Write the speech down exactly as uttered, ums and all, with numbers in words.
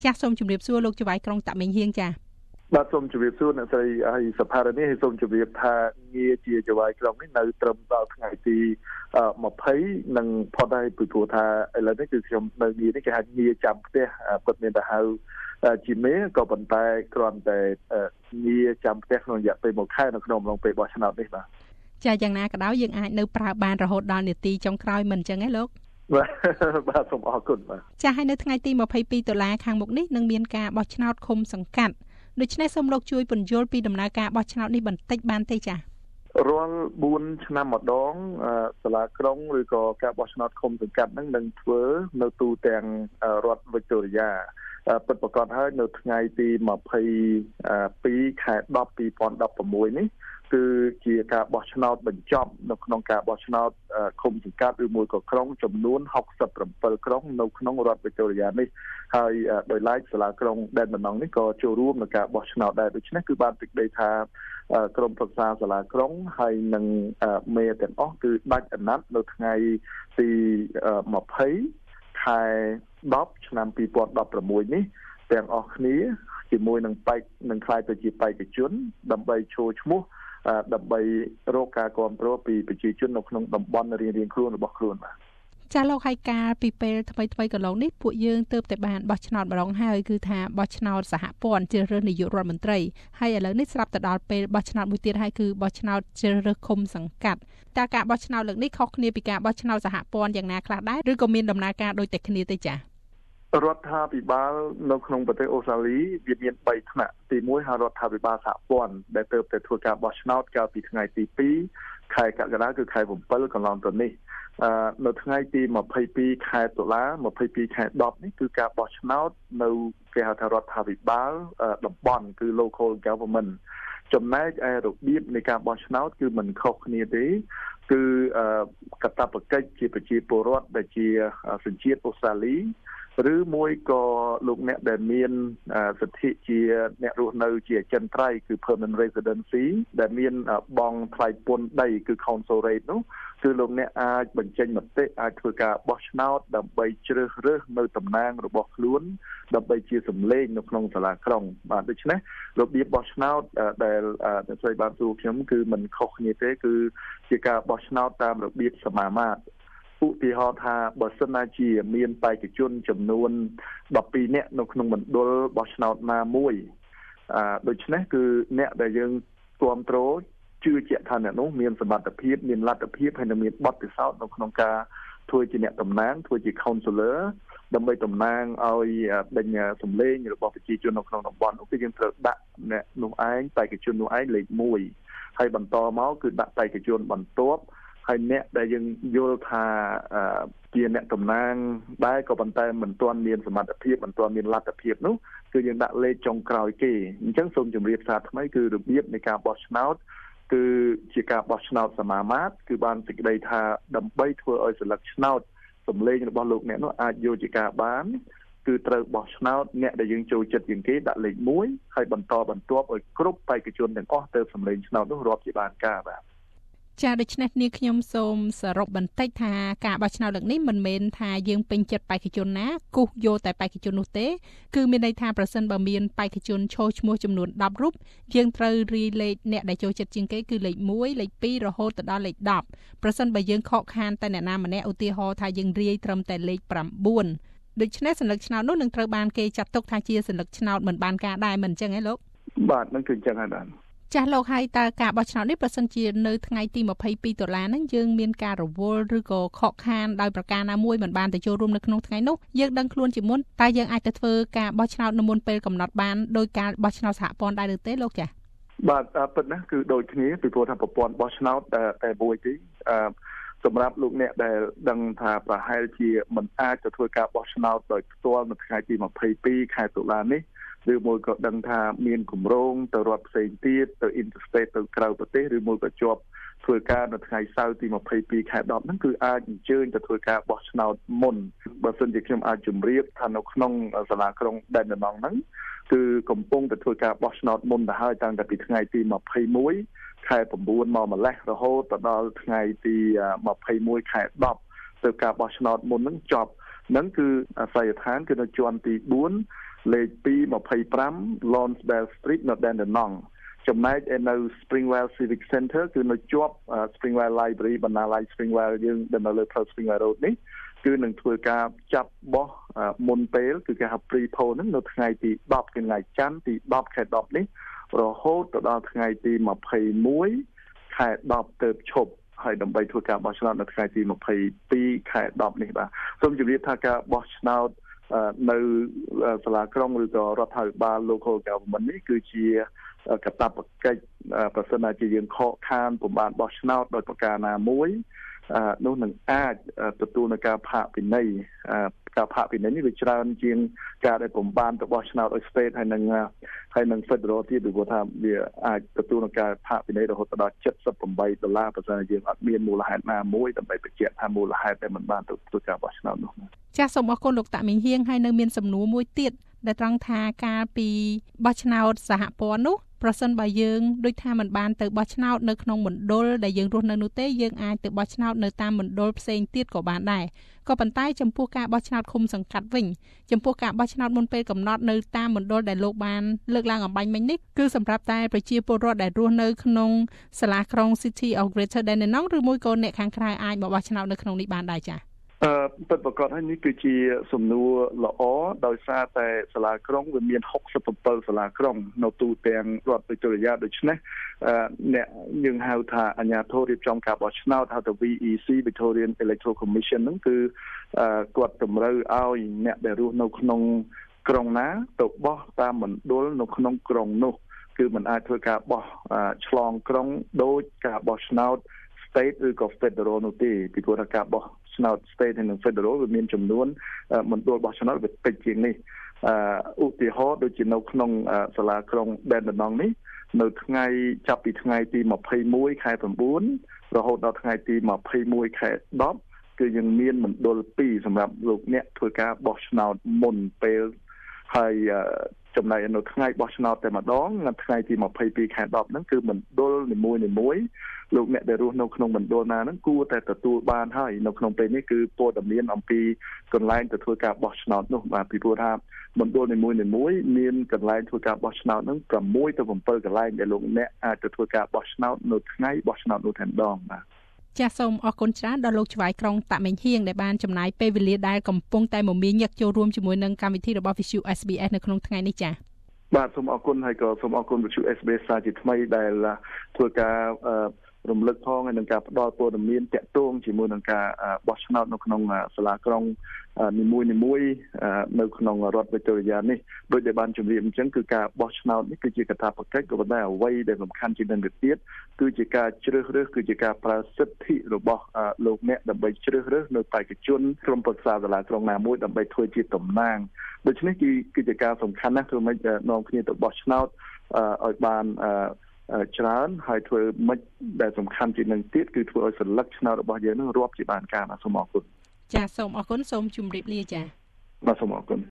ចាសសូមជម្រាបសួរលោកចៅហ្វាយក្រុងតាមីងហៀងចាបាទសូមជម្រាបសួរអ្នកស្រីហើយសភានេះសូមជម្រាបថាងារជាចៅហ្វាយក្រុងនេះនៅត្រឹមដល់ថ្ងៃទី20និងផុតហើយពីព្រោះថាឥឡូវនេះគឺខ្ញុំនៅងារនេះគេហៅងារចាំផ្ទះពិតមានតែហៅជាមេក៏ប៉ុន្តែគ្រាន់តែងារចាំផ្ទះក្នុងរយៈពេលមួយខែនៅក្នុងអំឡុងពេលបោះឆ្នោតនេះបាទចាយ៉ាងណាក៏ដោយយើងអាចនៅប្រើបានរហូតដល់នាទីចុងក្រោយមិនអញ្ចឹងទេលោកបាទសូមអរគុណបាទចាហើយនៅថ្ងៃទី22ដុល្លារខាងមុខនេះនឹងមានការបោះឆ្នោតឃុំសង្កាត់ដូច្នេះសូមលោកជួយពន្យល់ពីដំណើរការបោះឆ្នោតនេះបន្តិចបានទេចារាល់បួនឆ្នាំម្ដងសាលាក្រុងឬក៏ការបោះឆ្នោតឃុំសង្កាត់ហ្នឹងនឹងធ្វើនៅទូទាំងរដ្ឋវិកតូរីយ៉ាពិតប្រាកដហើយនៅថ្ងៃទី22ខែដប់ 2016នេះគឺជាការបោះឆ្នោតបញ្ចប់នៅក្នុងការបោះឆ្នោតឃុំសង្កាត់ឬមួយក៏ក្រុងចំនួនหกสิบเจ็ดក្រុងនៅក្នុងរដ្ឋវិកតូរីយ៉ានេះហើយដោយឡែកសាលាក្រុងដែនដំណងនេះក៏ចូលរួមក្នុងការបោះឆ្នោតដែរដូច្នេះគឺបានសេចក្តីថាក្រុមប្រឹក្សាសាលាក្រុងហើយនឹងមេទាំងអស់គឺដាច់អាណត្តិនៅថ្ងៃទី20ខែដប់ឆ្នាំ2016នេះទាំងអស់គ្នាជាមួយនឹងបេក្ខនឹងខ្លាយទៅជាបេក្ខជនដើម្បីចូលឈ្មោះដើម្បីរកការគ្រប់គ្រងពីប្រជាជននៅក្នុងតំបន់រៀងៗខ្លួនរបស់ខ្លួនបាទចាលោកហើយការពីពេលថ្មីថ្មីកន្លងនេះពួកយើងទើបតែបានបោះឆ្នោតម្ដងហើយគឺថាបោះឆ្នោតសហព័ន្ធជ្រើសរើសនាយករដ្ឋមន្ត្រីហើយឥឡូវនេះស្រាប់ទៅដល់ពេលបោះឆ្នោតមួយទៀតហើយគឺបោះឆ្នោតជ្រើសរើសឃុំសង្កាត់តើការបោះឆ្នោតលើកនេះខុសគ្នាពីការបោះឆ្នោតសហព័ន្ធយ៉ាងណាខ្លះដែរឬក៏មានដំណើរការដូចតែគ្នាទេចា៎រដ្ឋាភិបាលនៅក្នុងប្រទេសអូស្ត្រាលីវាមានបីថ្នាក់ទីមួយហៅរដ្ឋាភិបាលសហព័ន្ធដែលទើបតែធ្វើការបោះឆ្នោតកាលពីថ្ងៃទី2ខែកក្កដាគឺខែ7កន្លងទៅនេះនៅថ្ងៃទី22ខែតុលា22ខែដប់នេះគឺការបោះឆ្នោតនៅគេហៅថារដ្ឋាភិបាលតំបន់គឺ local government ចំណែកឯរបៀបនៃការបោះឆ្នោតគឺមិនខុសគ្នាទេគឺកាតព្វកិច្ចជាប្រជាពលរដ្ឋដែលជាសញ្ជាតិអូស្ត្រាលីឬមួយក៏លោកអ្នកដែលមានសិទ្ធិជាអ្នករស់នៅជាអចិន្ត្រៃយ៍គឺ permanent residency ដែលមានបង់ថ្លៃពន្ធដីគឺ council rate នោះគឺលោកអ្នកអាចបញ្ចេញមតិអាចធ្វើការបោះឆ្នោតដើម្បីជ្រើសរើសនៅតំណាងរបស់ខ្លួនដើម្បីជាសម្លេងនៅក្នុងសាលាក្រុងបាទដូច្នេះរបៀបបោះឆ្នោតដែលអ្នកស្រីបានសួរខ្ញុំគឺមិនខុសគ្នាទេគឺជាការបោះឆ្នោតតាមរបៀបសមាមាត្រឧទាហរណ៍ថាបើសិនណាជាមានបេក្ខជនចំនួនដប់ពីរនាក់នៅក្នុងមណ្ឌលបោះឆ្នោតណាមួយអឺដូច្នេះគឺអ្នកដែលយើងគ្រប់គ្រងជឿជាក់ថាអ្នកនោះមានសមត្ថភាពមានលទ្ធភាពហើយនឹងមានបទពិសោធន៍នៅក្នុងការធ្វើជាអ្នកតំណាងធ្វើជា counselor ដើម្បីតំណាងឲ្យដេញសម្លេងរបស់ប្រជាជននៅក្នុងតំបន់នោះគឺយើងត្រូវដាក់អ្នកនោះឯងបេក្ខជននោះឯងលេខមួយហើយបន្តមកគឺដាក់បេក្ខជនបន្ទាប់ហើយអ្នកដែលយើងយល់ថាជាអ្នកតំណាងដែរក៏ប៉ុន្តែមិនទាន់មានសមត្ថភាពមិនទាន់មានលទ្ធភាពនោះគឺយើងដាក់លេខចុងក្រោយគេអញ្ចឹងសូមជម្រាបសារថ្មីគឺរបៀបនៃការបោះឆ្នោតគឺជាការបោះឆ្នោតសមាមាត្រគឺបានសេចក្តីថាដើម្បីធ្វើឲ្យសិលឹកឆ្នោតសម្លេងរបស់លោកអ្នកនោះអាចយកជាការបានគឺត្រូវបោះឆ្នោតអ្នកដែលយើងចូលចិត្តជាងគេដាក់លេខមួយហើយបន្តបន្ទាប់ឲ្យគ្រប់បេក្ខជនទាំងអស់ទៅសម្លេងឆ្នោតនោះរាប់ជាបានការបាទចាដូច្នេះនាងខ្ញុំសូមសរុបបន្តិចថាការបោះឆ្នោតលើកនេះមិនមែនថាយើងពេញចិត្តបេក្ខជនណាគូសយកតែបេក្ខជននោះទេគឺមានន័យថាប្រសិនបើមានបេក្ខជនឈរឈ្មោះចំនួនដប់រូបយើងត្រូវរាយលេខអ្នកដែលចូលចិត្តជាងគេគឺលេខមួយលេខពីររហូតទៅដល់លេខដប់ប្រសិនបើយើងខកខានតែអ្នកណាម្នាក់ឧទាហរណ៍ថាយើងរាយត្រឹមតែលេខប្រាំបួនដូច្នេះសញ្ញាឆ្នោតនោះនឹងត្រូវបានគេចាត់ទុកថាជាសញ្ញាឆ្នោតមិនបានការដែរមិនអញ្ចឹងហ៎លោកបាទនឹងគឺអញ្ចឹងហើយបាទចាស់លោកហើយតើការបោះឆ្នោតនេះប្រសិនជានៅថ្ងៃទី22ដុល្លារហ្នឹងយើងមានការរវល់ឬក៏ខកខានដោយប្រការណាមួយមិនបានទៅចូលរួមនៅក្នុងថ្ងៃនោះយើងដឹងខ្លួនជាមុនតើយើងអាចទៅធ្វើការបោះឆ្នោតនៅមុនពេលកំណត់បានដោយការបោះឆ្នោតសហព័ន្ធដែរឬទេលោកចាស់បាទពិតណាស់គឺដូចគ្នាពីព្រោះថាប្រព័ន្ធបោះឆ្នោតតែមួយទេអឺសម្រាប់លោកអ្នកដែលដឹងថាប្រហែលជាមិនអាចទៅធ្វើការបោះឆ្នោតដោយផ្ទាល់នៅថ្ងៃទី22ខែតុលានេះឬមួយក៏ដឹងថាមានគម្រោងទៅរដ្ឋផ្សេងទៀតទៅ interstate ទៅក្រៅប្រទេសឬមួយក៏ជាប់ធ្វើការនៅថ្ងៃសៅរ៍ទី22ខែដប់ហ្នឹងគឺអាចអញ្ជើញទៅធ្វើការបោះឆ្នោតមុនបើសិនជាខ្ញុំអាចជម្រាបថានៅក្នុងសាលាក្រុងដែនដំណងហ្នឹងគឺកំពុងតែធ្វើការបោះឆ្នោតមុនទៅហើយតាំងតែពីថ្ងៃទី21ខែ9មកម្លេះរហូតដល់ថ្ងៃទី21ខែដប់ទៅការបោះឆ្នោតមុនហ្នឹងចប់ហ្នឹងគឺអាស័យដ្ឋានគឺនៅជាន់ទី4 លេខtwo twenty-five Lonsdale Street នៅ Dandenong ចំណែកឯនៅ Springwell Civic Center គឺនៅជាប់ Springwell Library បណ្ណាល័យ Springwell យើងដែលនៅលើផ្លូវ Springwell Road នេះគឺនឹងធ្វើការចាប់បោះមុនពេលគឺគេហៅ pre-poll ហ្នឹងនៅថ្ងៃទីtenគឺថ្ងៃច័ន្ទទីtenខែtenនេះរហូតទៅដល់ថ្ងៃទីtwenty-oneខែtenទើបឈប់ហើយដើម្បីធ្វើការបោះឆ្នោតនៅថ្ងៃទីtwenty-twoខែtenនេះបាទសូមជម្រាបថាការបោះឆ្នោតនៅសាលាក្រុងឬក៏រដ្ឋាភិបាល local government នេះគឺជាកាតព្វកិច្ចប្រសិនបើជាយើងខកខានពុំបានបោះឆ្នោតដោយប្រការណាមួយនោះនឹងអាចទទួលនឹងការផាកពិន័យការផាកពិន័យនេះវាច្រើនជាងការដែលពុំបានទៅបោះឆ្នោតឲ្យ state ហើយនឹងហើយនឹង federal ទៀតពីព្រោះថាវាអាចទទួលនឹងការផាកពិន័យរហូតដល់seventy-eightដុល្លារប្រសិនបើយើងអត់មានមូលហេតុណាមួយដើម្បីបញ្ជាក់ថាមូលហេតុដែលមិនបានទៅធ្វើការបោះឆ្នោតនោះចាសសូមអរគុណលោកតាមីងហៀងហើយនៅមានសំណួរមួយទៀតដែលត្រង់ថាការពីបោះឆ្នោតសហព័ន្ធនោះប្រសិនបើយើងដូចថាមិនបានទៅបោះឆ្នោតនៅក្នុងមណ្ឌលដែលយើងរស់នៅនោះទេយើងអាចទៅបោះឆ្នោតនៅតាមមណ្ឌលផ្សេងទៀតក៏បានដែរក៏ប៉ុន្តែចំពោះការបោះឆ្នោតឃុំសង្កាត់វិញចំពោះការបោះឆ្នោតមុនពេលកំណត់នៅតាមមណ្ឌលដែលលោកបានលើកឡើងអំបញ្ញមិញនេះគឺសម្រាប់តែប្រជាពលរដ្ឋដែលរស់នៅក្នុងសាលាក្រុង City of Greater Dandenong ឬមួយក៏អ្នកខាងក្រៅអាចមកបោះឆ្នោតនៅក្នុងនេះបានដែរចា៎អឺពិតប្រាកដហើយនេះគឺជាសំណួរល្អដោយសារតែសាលាក្រុងវាមានsixty-sevenសាលាក្រុងនៅទូទាំងរដ្ឋវិទ្យាដូច្នេះអ្នកយើងហៅថាអាជ្ញាធររៀបចំការបោះឆ្នោតហៅថា V E C Victorian Electoral Commission ហ្នឹងគឺគាត់តម្រូវឲ្យអ្នកដែលរស់នៅក្នុងក្រុងណាទៅបោះតាមមណ្ឌលនៅក្នុងក្រុងនោះគឺមិនអាចធ្វើការបោះឆ្លងក្រុងដោយការបោះឆ្នោត state ឬក៏ federal នោះទេពីព្រោះថាការបោះឆ្នោត state និង federal វាមានចំនួនមណ្ឌលបោះឆ្នោតវាតិចជាងនេះឧទាហរណ៍ដូចជានៅក្នុងសាលាក្រុង Dandenong នេះនៅថ្ងៃចាប់ពីថ្ងៃទីtwenty-oneខែnineរហូតដល់ថ្ងៃទីtwenty-oneខែtenគឺយើងមានមណ្ឌលtwoសម្រាប់លោកអ្នកធ្វើការបោះឆ្នោតមុនពេលហើយចំណែកនៅថ្ងៃបោះឆ្នោតតែម្ដងនៅថ្ងៃទីtwenty-twoខែtenហ្នឹងគឺមណ្ឌលនីមួយៗលោកអ្នកដែលរស់នៅក្នុងមណ្ឌលណាហ្នឹងគួរតែទទួលបានហើយនៅក្នុងពេលនេះគឺព័ត៌មានអំពីកន្លែងទៅធ្វើការបោះឆ្នោតនោះបាទពីព្រោះថាមណ្ឌលនីមួយៗមានកន្លែងធ្វើការបោះឆ្នោតហ្នឹងsixទៅsevenកន្លែងដែលលោកអ្នកអាចទៅធ្វើការបោះឆ្នោតនៅថ្ងៃបោះឆ្នោតនោះតែម្ដងបាទចាសសូមអរគុណច្រើនដល់លោកឆ្វ័យក្រុងតាក់មេងហៀងដែលបានចំណាយពេលវេលាដែលកំពុងតែមមាញឹកចូលរួមជាមួយនឹងកម្មវិធីរបស់ Visu เอส บี เอส នៅក្នុងថ្ងៃនេះចា៎បាទសូមអរគុណហើយក៏សូមអរគុណ Visu เอส บี เอส សាជាថ្មីដែលធ្វើការរំលឹកផងហើយនឹងការផ្ដល់ព័ត៌មានតាក់ទងជាមួយនឹងការបោះឆ្នោតនៅក្នុងសាលាក្រុងនីមួយៗនៅក្នុងរដ្ឋវិទ្យានេះដោយដែលបានជម្រាបអញ្ចឹងគឺការបោះឆ្នោតនេះគឺជាកាតព្វកិច្ចក៏ប៉ុន្តែអ្វីដែលសំខាន់ជាងនេះទៅទៀតគឺជាការជ្រើសរើសគឺជាការប្រើសិទ្ធិរបស់លោកអ្នកដើម្បីជ្រើសរើសនៅបេក្ខជនក្រុមប្រឹក្សាសាលាក្រុងណាមួយដើម្បីធ្វើជាតំណាងដូច្នេះគឺគឺជាការសំខាន់ណាស់ធ្វើម៉េចនាំគ្នាទៅបោះឆ្នោតឲ្យបានច្រើនហើយធ្វើមិនដែលសំខាន់ជាងនឹងទៀតគឺធ្វើឲ្យសិលឹកឆ្នោតរបស់យើងនឹងរាប់ជាបានការសូមអរគុណចាសសូមអរគុណសូមជម្រាបលាចា៎បាទសូមអរគុណ